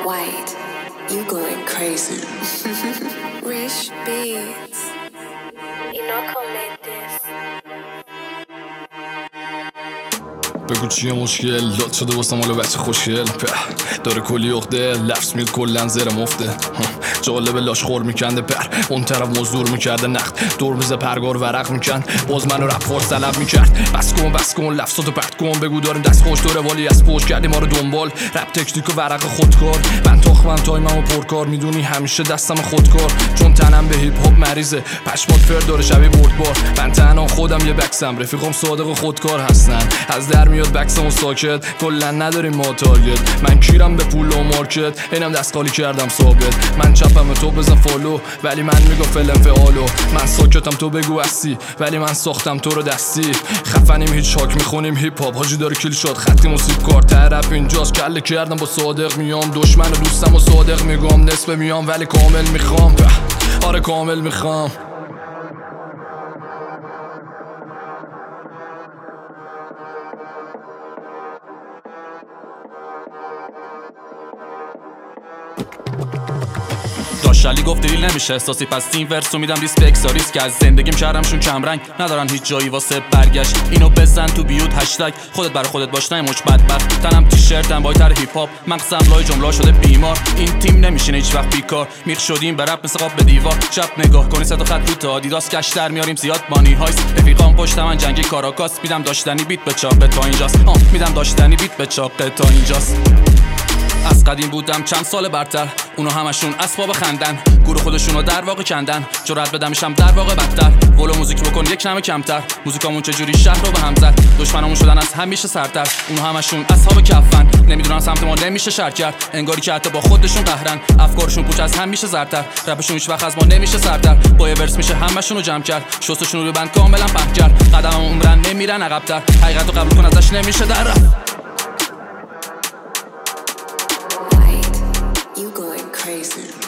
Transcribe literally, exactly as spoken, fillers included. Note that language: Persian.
White, you going crazy. Rich beats. You know come make this. بگو چیه مشکل لات شده واسه مال بچه خوشگل داره کلی اخده لفظ میاد کلن زیر مفته جالب لاش خور میکنده پر اون طرف مزدور میکرده نخت دور بزه پرگار ورق میکن باز منو رپ فارس طلب میکرد بس کن بس کن لفظاتو پرت کن بگو داریم دست خوش داره والی از پشت کردی ما رو دنبال رپ تکنیک و ورق خودکار من تاخمم تایممو پرکار میدونی همیشه دستم خودکار چون تنم به هیپ هاپ مریضه پشمات فر داره شبیه بردبار من تنها خودم یه بکسم رفیقام صادق و خودکار هستن از در میاد بکسمو ساکت کلن نداریم ما تارگت من کیرم به پول و مارکت اینم دست خالی کردم ثابت من چپم تو بزن فالو ولی من میگم فلم فعالو من ساکتم تو بگو هستی ولی من ساختم تو رو دستی خفنیم هیچ شاک میخونیم هیپ هاپ حاجی داره کیل شد خطی موسیقی کار طرف اینجاست کله کردم با صادق میام دشمن و دوستم و صادق میگم نصف میام ولی کامل میخوام آره کامل میخوام داشلی گفت دیل نمیشه احساسی پس این ورسو میدم ریسپکس ریسک که از زندگیم کردمشون کمرنگ ندارن هیچ جایی واسه برگشت اینو بزن تو بیوت هشتگ خودت برای خودت باش نه مچ بدبخت تنم تیشرتم با تر هیپ هاپ مغزم لای جمله شده بیمار این تیم نمیشینه هیچ وقت بیکار میخ شدیم به رپ مثل قاب به دیوار چپ نگاه کنی صد خط رو تا آدیداس کش در میاریم زیاد مانی هایس رفیقام پشت من جنگی کاراکاس میدم داشتنی بیت به چاقه تا اینجاست آه میدم داشتنی بیت به چاقه تا اینجاست از قدیم بودم چند سال برتر اونا همشون اسباب خندن گروه خودشونو در واقع کندن جرأت بدم میشم در واقع بدتر ولو موزیک بکن یک کم کمتر موزیکامون چجوری شهر رو به هم زد دشمنامون شدن از همیشه سرتر اونا همشون اصحاب کفن نمیدونن سمت ما نمیشه شر کرد انگاری که حتی با خودشون قهرن افکارشون پوچ از همیشه زرتر رپشون هیچ وقت از ما نمیشه سرتر با یه ورس میشه همشونو جمع کرد شستشون رو بند کاملا پهن کرد قدمم عمرن نمیرن عقب‌تر حقیقتو قبول کن ازش نمیشه در رفت You going crazy.